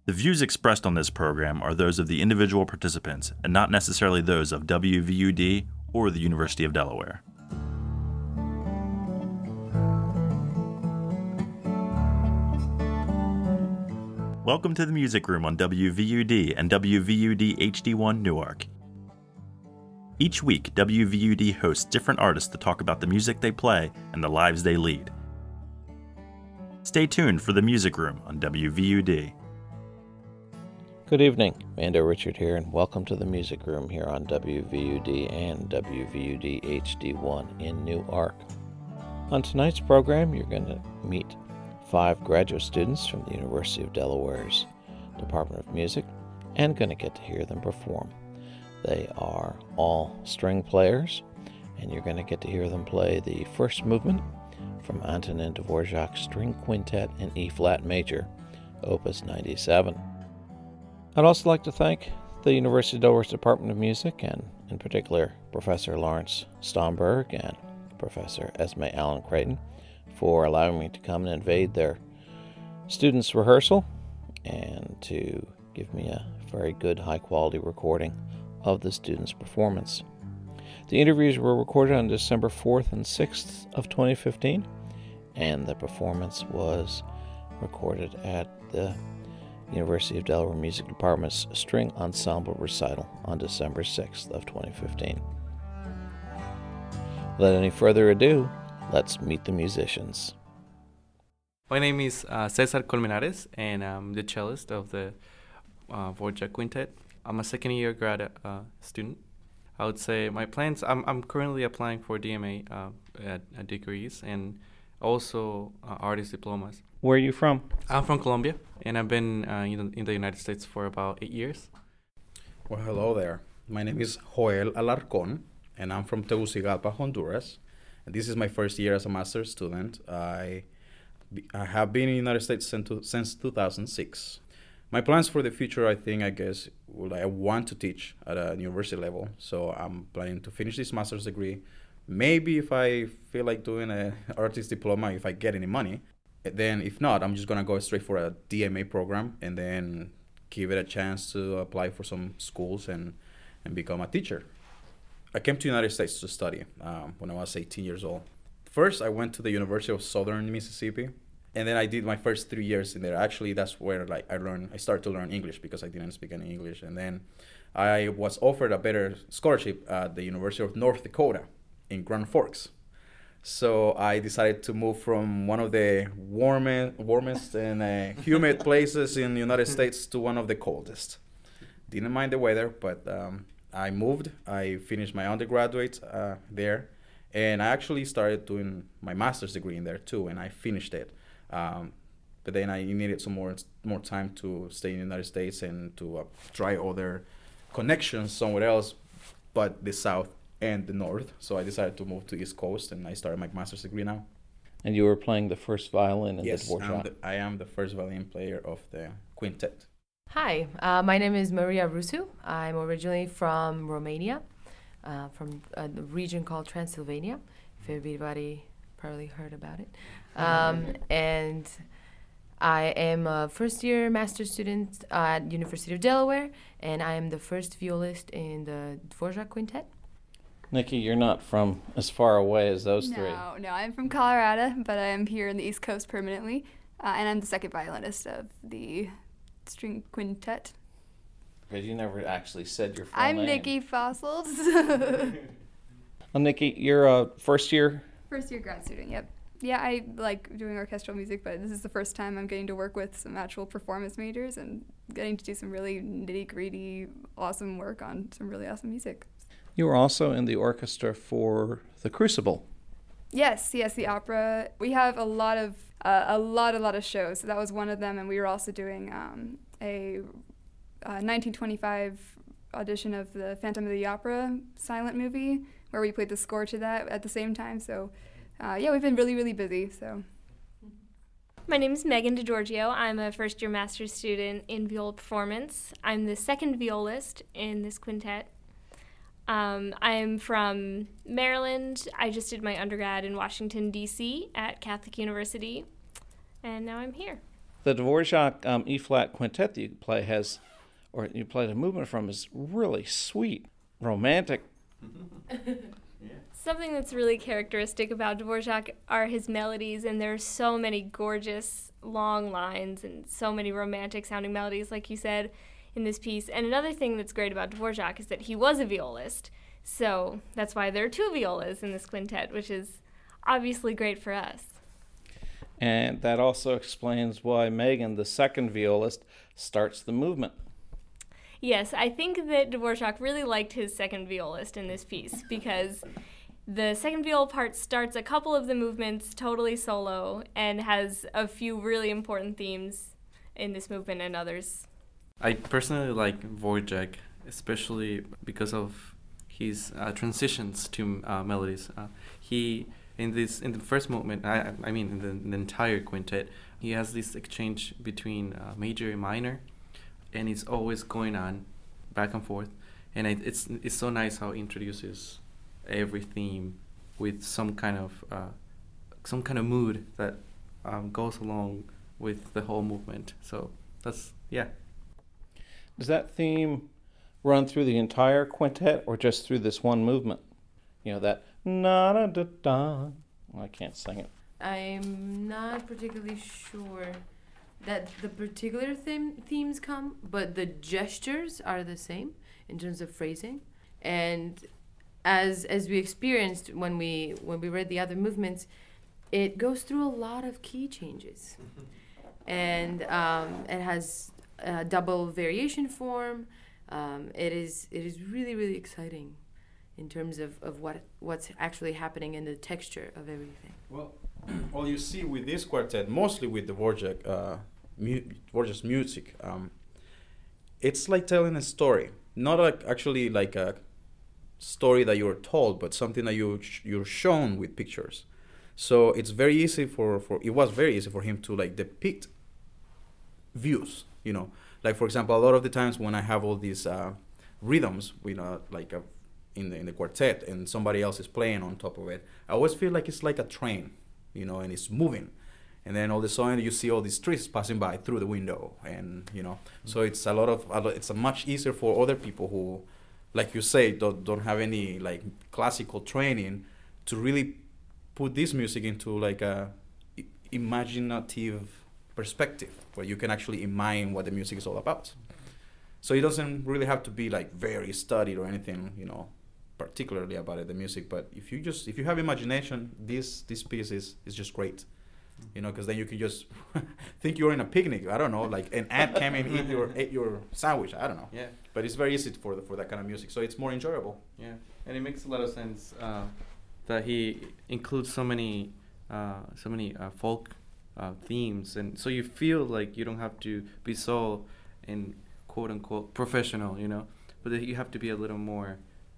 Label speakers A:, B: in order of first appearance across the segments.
A: The views expressed on this program are those of the individual participants and not necessarily those of WVUD or the University of Delaware. Welcome to the Music Room on WVUD and WVUD HD1 Newark. Each week, WVUD hosts different artists to talk about the music they play and the lives they lead. Stay tuned for the Music Room on WVUD.
B: Good evening, Mando Richard here, and welcome to the Music Room here on WVUD and WVUD HD1 in Newark. On tonight's program, you're going to meet 5 graduate students from the University of Delaware's Department of Music and going to get to hear them perform. They are all string players, and you're going to get to hear them play the first movement from Antonin Dvorak's String Quintet in E-flat major, Opus 97. I'd also like to thank the University of Delaware's Department of Music, and in particular Professor Lawrence Stomberg and Professor Esme Allen Creighton, for allowing me to come and invade their students' rehearsal and to give me a very good high-quality recording of the students' performance. The interviews were recorded on December 4th and 6th of 2015, and the performance was recorded at the University of Delaware Music Department's String Ensemble Recital on December 6th of 2015. Without any further ado, let's meet the musicians.
C: My name is Cesar Colmenares, and I'm the cellist of the Dvorak Quintet. I'm a second-year grad student. I would say my plans, I'm currently applying for DMA at degrees and also artist diplomas.
B: Where are you from?
C: I'm from Colombia, and I've been in the United States for about 8 years.
D: Well, hello there. My name is Joel Alarcón, and I'm from Tegucigalpa, Honduras. And this is my first year as a master's student. I have been in the United States since 2006. My plans for the future, I want to teach at a university level. So I'm planning to finish this master's degree. Maybe if I feel like doing an artist diploma, if I get any money. Then if not, I'm just going to go straight for a DMA program and then give it a chance to apply for some schools and become a teacher. I came to the United States to study when I was 18 years old. First, I went to the University of Southern Mississippi. And then I did my first 3 years in there. Actually, that's where I started to learn English because I didn't speak any English. And then I was offered a better scholarship at the University of North Dakota in Grand Forks. So I decided to move from one of the warmest and humid places in the United States to one of the coldest. Didn't mind the weather, but I moved. I finished my undergraduate there. And I actually started doing my master's degree in there too, and I finished it. But then I needed some more time to stay in the United States and to try other connections somewhere else, but the South and the North. So I decided to move to East Coast, and I started my master's degree now.
B: And you were playing the first violin in
D: yes,
B: the Dvorak?
D: Yes, I am the first violin player of the quintet.
E: Hi, my name is Maria Rusu. I'm originally from Romania, from a region called Transylvania, if everybody probably heard about it. And I am a first-year master's student at University of Delaware, and I am the first violist in the Dvorak Quintet.
B: Nikki, you're not from as far away as those three.
F: No, I'm from Colorado, but I am here in the East Coast permanently, and I'm the second violinist of the string quintet.
B: Because you never actually said your full
F: name.
B: I'm
F: Nikki Fossils.
B: Well, Nikki, you're a first-year?
F: First-year grad student, yep. Yeah, I like doing orchestral music, but this is the first time I'm getting to work with some actual performance majors and getting to do some really nitty-gritty, awesome work on some really awesome music.
B: You were also in the orchestra for The Crucible.
F: Yes, the opera. We have a lot of shows. So that was one of them, and we were also doing a 1925 audition of the Phantom of the Opera silent movie, where we played the score to that at the same time. So, we've been really, really busy. So.
G: My name is Megan DiGiorgio. I'm a first-year master's student in viola performance. I'm the second violist in this quintet. I'm from Maryland. I just did my undergrad in Washington, D.C. at Catholic University, and now I'm here.
B: The Dvorak E-flat quintet that you play has, or you played a movement from, is really sweet, romantic.
G: Something that's really characteristic about Dvorak are his melodies, and there are so many gorgeous long lines and so many romantic sounding melodies, like you said, in this piece. And another thing that's great about Dvorak is that he was a violist, so that's why there are 2 violas in this quintet, which is obviously great for us.
B: And that also explains why Megan, the second violist, starts the movement.
G: Yes, I think that Dvorak really liked his second violist in this piece, because the second viola part starts a couple of the movements totally solo and has a few really important themes in this movement and others.
C: I personally like Dvorak, especially because of his transitions to melodies. He in the first movement, I mean in the entire quintet, he has this exchange between major and minor, and it's always going on back and forth, and it's so nice how he introduces every theme with some kind of mood that goes along with the whole movement. So that's, yeah.
B: Does that theme run through the entire quintet or just through this one movement? You know, that na da da da. Well, I can't sing it.
E: I'm not particularly sure that the particular themes come, but the gestures are the same in terms of phrasing. And as we experienced when we read the other movements, it goes through a lot of key changes. And it has a double variation form. It is really, really exciting in terms of what's actually happening in the texture of everything.
D: Well, you see with this quartet, mostly with the Dvorak's music, it's like telling a story, not actually like a story that you're told, but something that you're shown with pictures. So it's very easy it was very easy for him to like depict views, you know. Like, for example, a lot of the times when I have all these rhythms, you know, like in the quartet, and somebody else is playing on top of it, I always feel like it's like a train, you know, and it's moving. And then all of a sudden you see all these trees passing by through the window, and, you know, so it's it's a much easier for other people who, like you say, don't have any like classical training to really put this music into like a imaginative perspective where you can actually imagine what the music is all about. So it doesn't really have to be like very studied or anything, you know, particularly about the music. But if you have imagination, this piece is just great, you know, because then you can just think you're in a picnic. I don't know, like an ant came and ate your sandwich. I don't know.
C: Yeah.
D: But it's very easy for that kind of music, so it's more enjoyable.
C: Yeah, and it makes a lot of sense that he includes so many folk themes, and so you feel like you don't have to be so in quote unquote professional, you know, but that you have to be a little more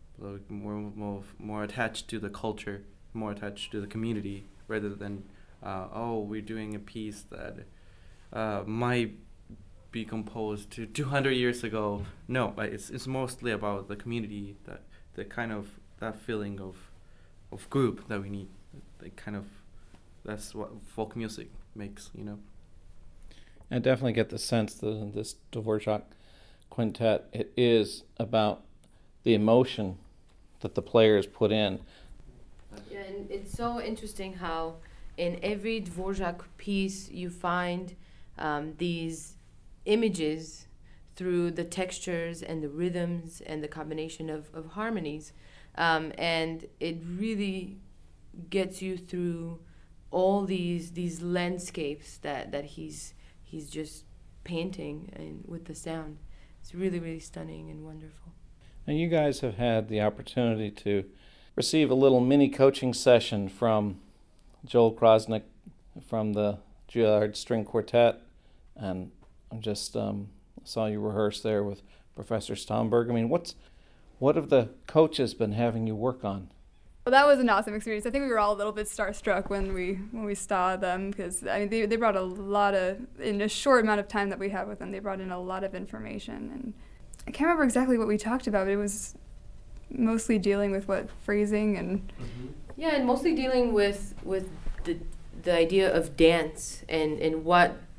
C: attached to the culture, more attached to the community, rather than we're doing a piece that might be composed 200 years ago. No, it's mostly about the community, that feeling of group that we need. That's what folk music makes, you know.
B: I definitely get the sense that this Dvorak quintet, it is about the emotion that the players put in.
E: Yeah, and it's so interesting how in every Dvorak piece you find these images through the textures and the rhythms and the combination of harmonies, and it really gets you through all these landscapes that he's just painting and with the sound. It's really, really stunning and wonderful.
B: And you guys have had the opportunity to receive a little mini coaching session from Joel Krosnick from the Juilliard String Quartet, and I just saw you rehearse there with Professor Stomberg. I mean, what have the coaches been having you work on?
F: Well, that was an awesome experience. I think we were all a little bit starstruck when we saw them, because I mean they brought a lot of, in a short amount of time that we had with them, they brought in a lot of information, and I can't remember exactly what we talked about, but it was mostly dealing with phrasing and
E: yeah, and mostly dealing with the idea of dance and what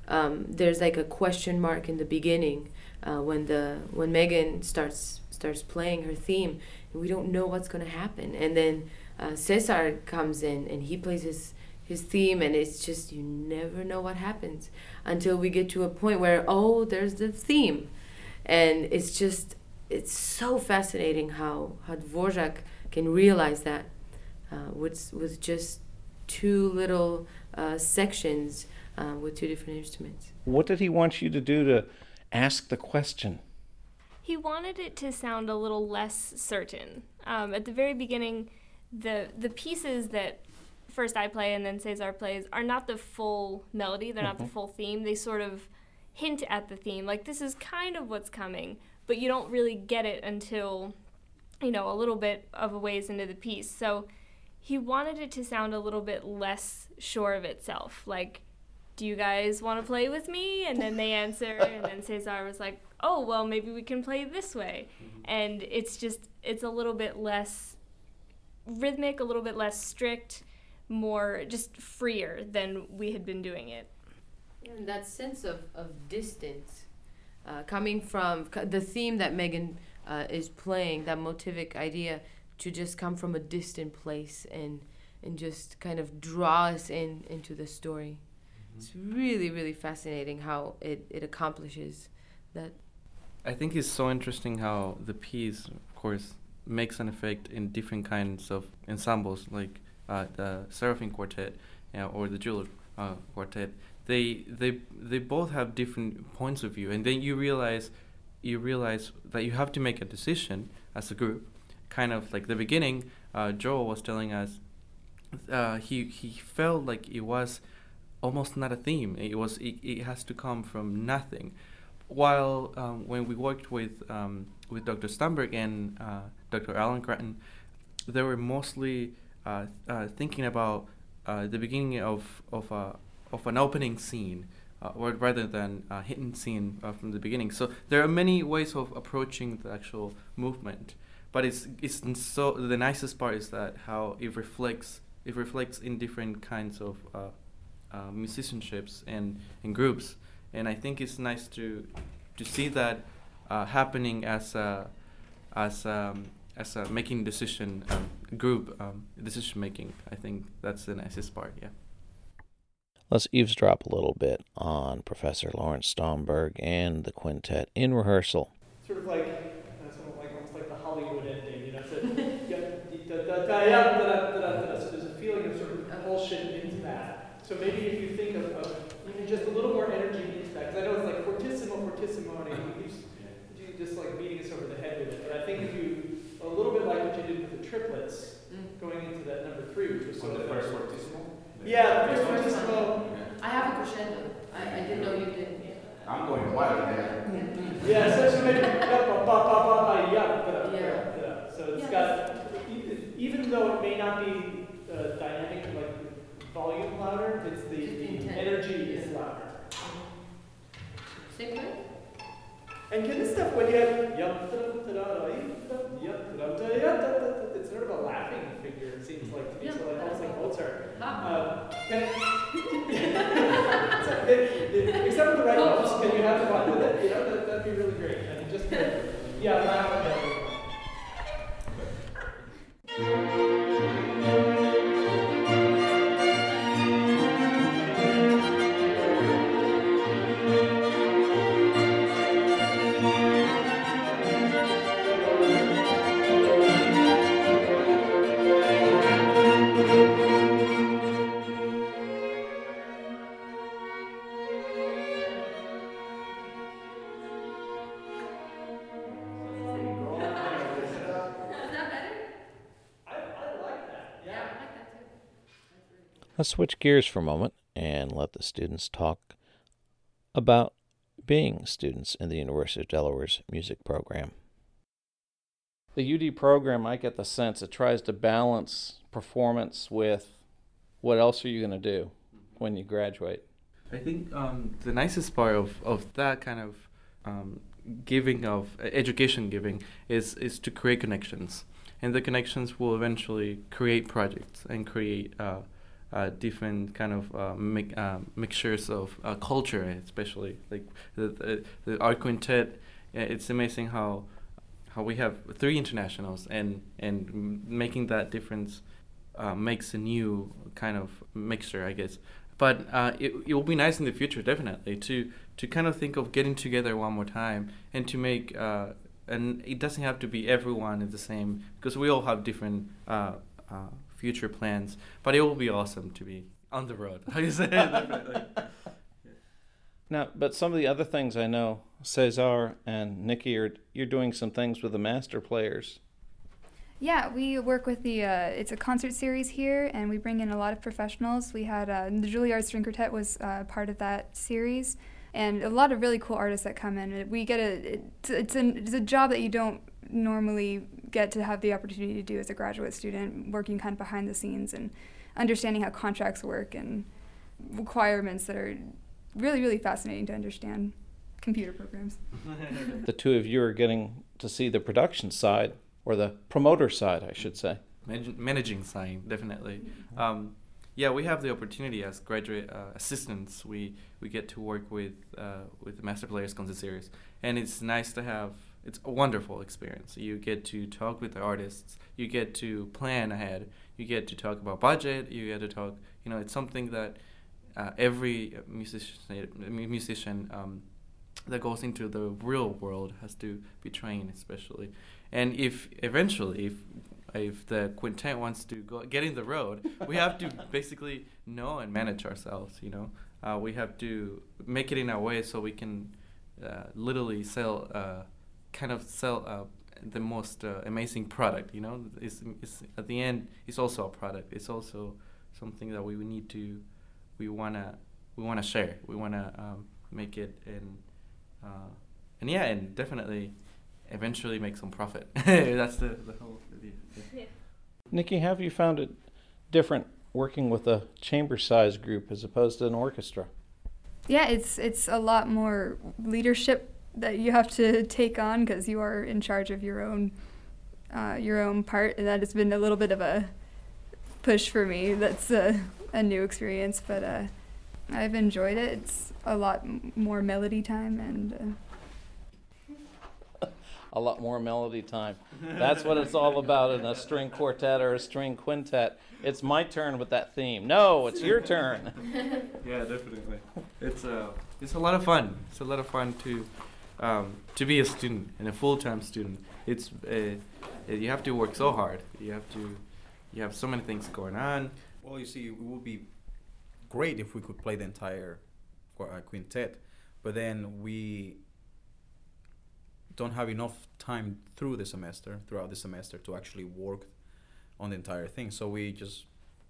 E: there's like a question mark in the beginning when Megan starts playing her theme, and we don't know what's going to happen. And then Cesar comes in and he plays his theme, and it's just, you never know what happens until we get to a point where, oh, there's the theme. And it's so fascinating how Dvorak can realize that with just two little sections with two different instruments.
B: What did he want you to do to ask the question?
G: He wanted it to sound a little less certain. At the very beginning, the pieces that first I play and then Cesar plays are not the full melody, they're not the full theme. They sort of hint at the theme, like this is kind of what's coming, but you don't really get it until, a little bit of a ways into the piece. So he wanted it to sound a little bit less sure of itself, like, do you guys want to play with me? And then they answer, and then Cesar was like, oh, well, maybe we can play this way. And it's a little bit less rhythmic, a little bit less strict, more just freer than we had been doing it.
E: And that sense of distance coming from the theme that Megan is playing, that motivic idea to just come from a distant place and just kind of draw us into the story. It's really, really fascinating how it accomplishes that.
C: I think it's so interesting how the piece, of course, makes an effect in different kinds of ensembles, like the Seraphim Quartet or the Julep Quartet. They both have different points of view, and then you realize that you have to make a decision as a group. Kind of like the beginning, Joel was telling us he felt like it was almost not a theme. It has to come from nothing. While when we worked with Dr. Stamberg and Dr. Alan Cretton, they were mostly thinking about the beginning of an opening scene, or rather than a hidden scene from the beginning. So there are many ways of approaching the actual movement, but it's so the nicest part is that how it reflects in different kinds of musicianships and groups, and I think it's nice to see that happening as a making decision group decision making. I think that's the nicest part. Yeah.
B: Let's eavesdrop a little bit on Professor Lawrence Stomberg and the quintet in rehearsal.
H: Sort of like almost like the Hollywood ending, so so there's a feeling of sort of propulsion into that. So maybe if you think of even just a little more energy into that, because I know it's like fortissimo, and you just like beating us over the head with it. But I think if you, a little bit like what you did with the triplets, going into that number 3, which was sort of the first fortissimo. Yeah, the first fortissimo.
E: I have a crescendo. I didn't know you did.
I: I'm going wild there.
H: Yeah, so maybe so it's got, even though it may not be dynamic, like volume louder, it's the energy is louder.
E: Same way?
H: And can this stuff, when you have it's sort of a laughing figure, it seems like to me, so like almost like Mozart. Can it, except for the right notes, can you have fun with it? That'd be really great. I mean, just laugh at it.
B: Let's switch gears for a moment and let the students talk about being students in the University of Delaware's music program. The UD program, I get the sense it tries to balance performance with what else are you going to do when you graduate.
C: I think the nicest part of that kind of giving of education giving is to create connections, and the connections will eventually create projects and create different kind of mixtures of culture, especially like the art quintet. It's amazing how we have 3 internationals, and making that difference makes a new kind of mixture, I guess. But it will be nice in the future, definitely, to kind of think of getting together one more time and to make and it doesn't have to be everyone is the same, because we all have different future plans. But it will be awesome to be on the road. How you say it? Definitely.
B: Now, but some of the other things I know, Cesar and Nikki, you're doing some things with the master players.
F: Yeah, we work with it's a concert series here, and we bring in a lot of professionals. We had the Juilliard String Quartet was part of that series, and a lot of really cool artists that come in. We get it's a job that you don't normally get to have the opportunity to do as a graduate student, working kind of behind the scenes and understanding how contracts work and requirements that are really, really fascinating to understand. Computer programs.
B: The two of you are getting to see the production side, or the promoter side, I should say.
C: Managing side, definitely. Yeah, we have the opportunity as graduate assistants. We get to work with the Master Players Concert Series, and it's nice to have. It's a wonderful experience. You get to talk with the artists. You get to plan ahead. You get to talk about budget. You get to talk. It's something that every musician that goes into the real world has to be trained, especially. And if the quintet wants to get in the road, we have to basically know and manage ourselves. We have to make it in a way so we can literally sell the most amazing product. It's at the end, it's also a product. It's also something that we wanna share. We wanna make it and definitely eventually make some profit. That's the whole idea. Yeah.
B: Nikki, have you found it different working with a chamber-sized group as opposed to an orchestra?
F: Yeah, it's a lot more leadership that you have to take on, because you are in charge of your own part, and that has been a little bit of a push for me. That's a new experience, but I've enjoyed it. It's a lot more melody time and
B: a lot more melody time. That's what it's all about in a string quartet or a string quintet. It's my turn with that theme. No, it's your turn.
C: Yeah, definitely. It's a lot of fun. It's a lot of fun to be a student and a full-time student. It's you have to work so hard. You have so many things going on.
D: Well, you see, it would be great if we could play the entire quintet, but then we don't have enough time throughout the semester to actually work on the entire thing. So we just,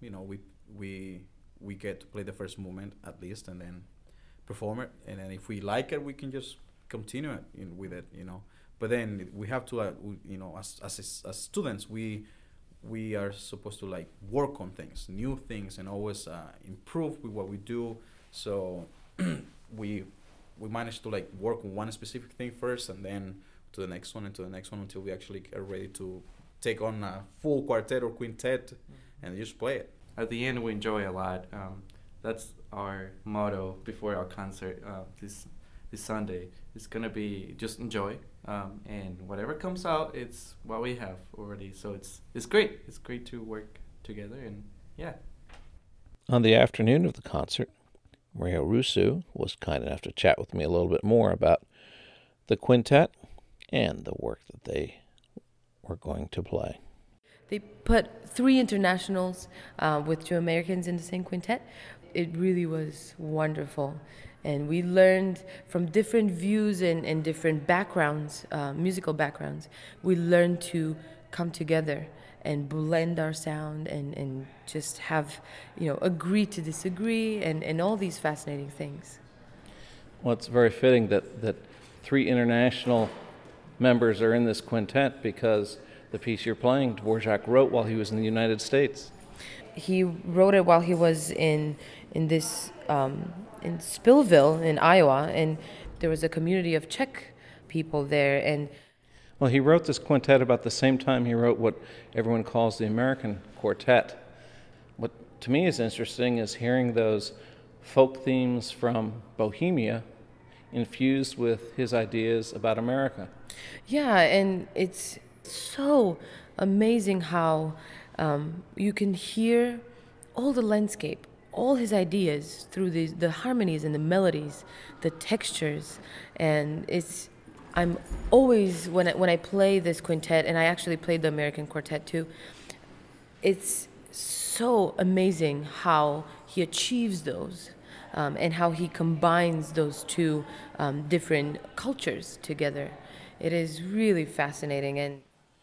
D: we get to play the first movement at least, and then perform it, and then if we like it, we can just continue it with it, But then we have to, as students, we are supposed to work on things, new things, and always improve with what we do. So we managed to work on one specific thing first, and then to the next one and to the next one, until we actually are ready to take on a full quartet or quintet and just play it.
C: At the end, we enjoy a lot. That's our motto before our concert this Sunday. It's gonna be just enjoy, and whatever comes out, it's what we have already. So it's great. It's great to work together, and yeah.
B: On the afternoon of the concert, Maria Russo was kind enough to chat with me a little bit more about the quintet and the work that they were going to play.
E: They put 3 internationals with 2 Americans in the same quintet. It really was wonderful. And we learned from different views and different backgrounds, musical backgrounds. We learned to come together and blend our sound and just have, agree to disagree and all these fascinating things.
B: Well, it's very fitting that 3 international members are in this quintet, because the piece you're playing, Dvorak wrote while he was in the United States.
E: He wrote it while he was in Spillville in Iowa, and there was a community of Czech people there. And
B: well, he wrote this quintet about the same time he wrote what everyone calls the American Quartet. to me is interesting is hearing those folk themes from Bohemia infused with his ideas about America.
E: Yeah, and it's so amazing how you can hear all the landscape, all his ideas through the harmonies and the melodies, the textures, and I'm always when I play this quintet, and I actually played the American Quartet too. It's so amazing how he achieves those. And how he combines those two different cultures together. It is really fascinating. And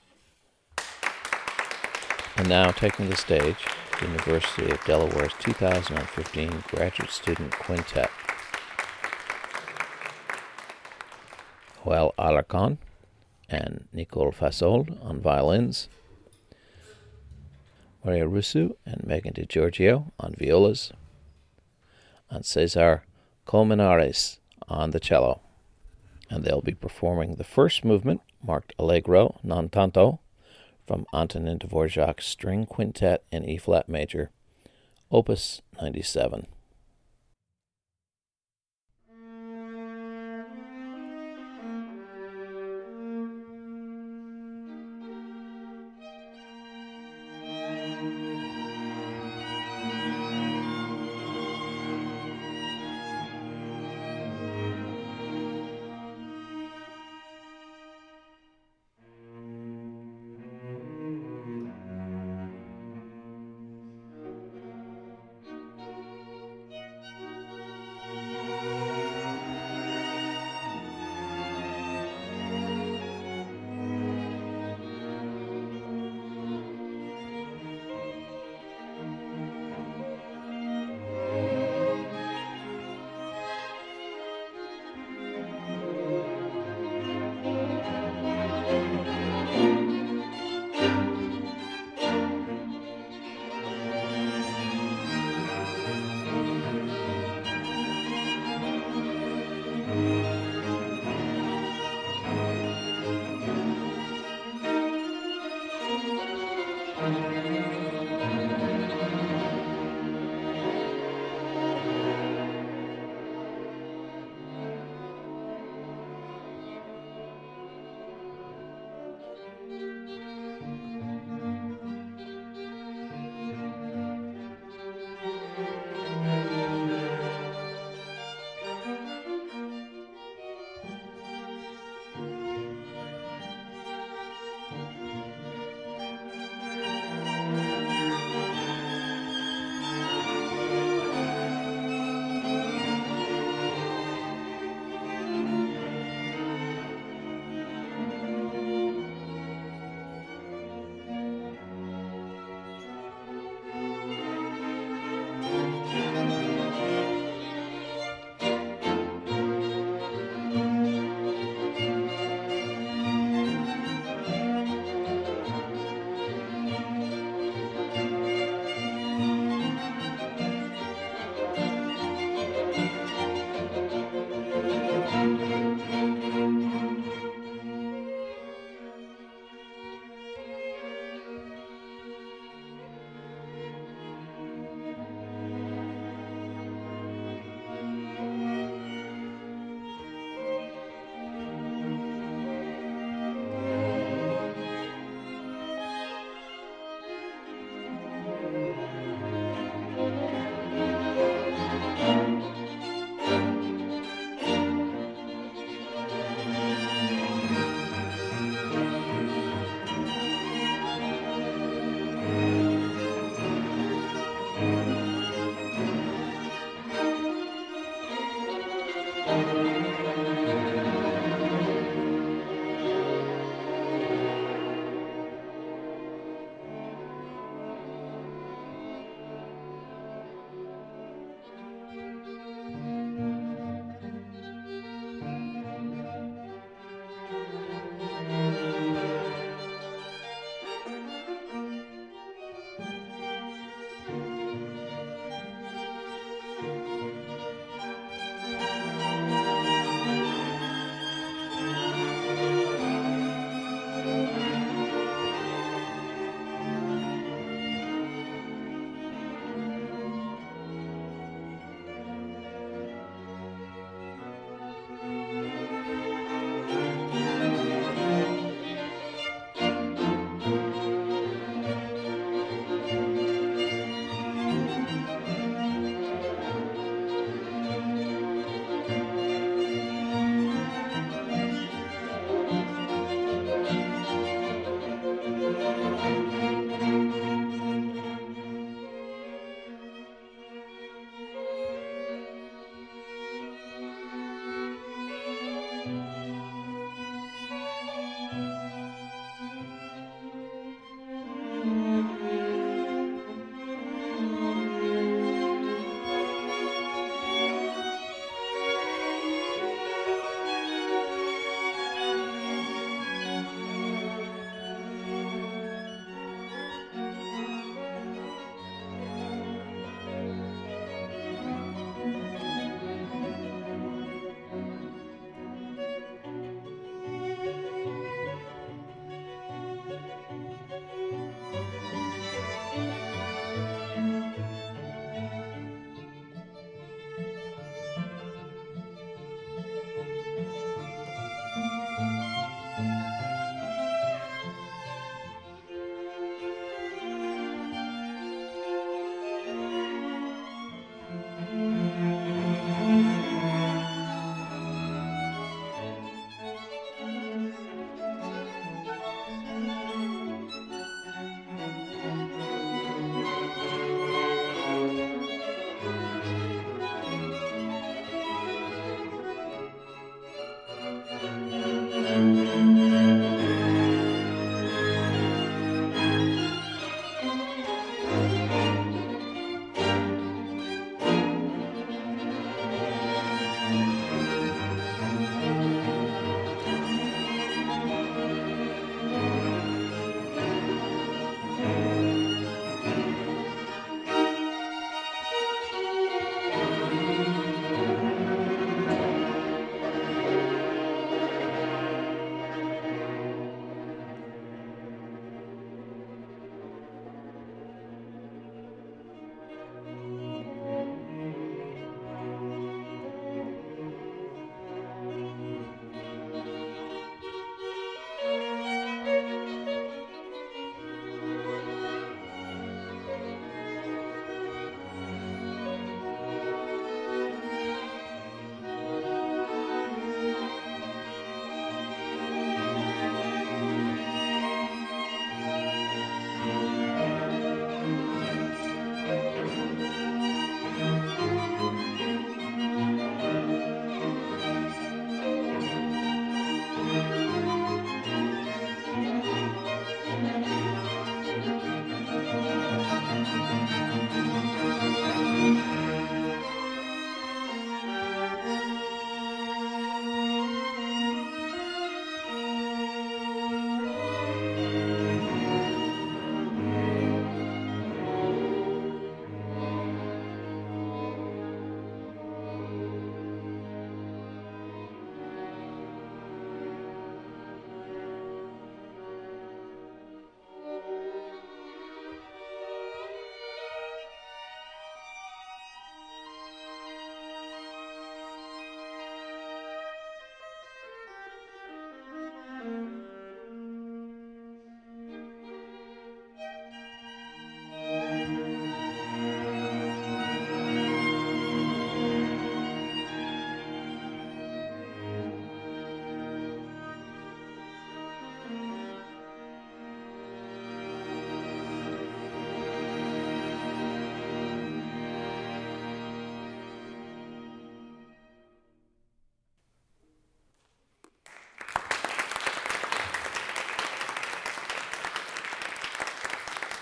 B: now taking the stage, the University of Delaware's 2015 Graduate Student Quintet. Joel Alarcon and Nicole Fasol on violins, Maria Rusu and Megan DiGiorgio on violas, and Cesar Colmenares on the cello. And they'll be performing the first movement, marked Allegro non tanto, from Antonin Dvorak's String Quintet in E-flat major, Opus 97.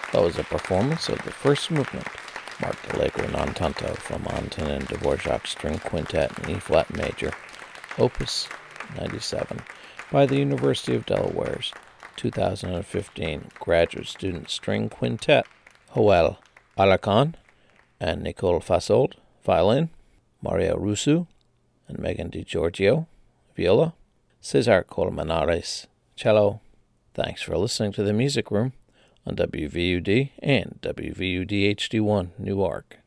B: That was a performance of the first movement, Marked Allegro non tanto from Antonin Dvorak's String Quintet in E-flat major, Opus 97, by the University of Delaware's 2015 Graduate Student String Quintet, Joel Alarcon and Nicole Fasold, violin, Maria Rusu and Megan DiGiorgio, viola, Cesar Colmenares, cello. Thanks for listening to The Music Room on WVUD and WVUD HD1 Newark.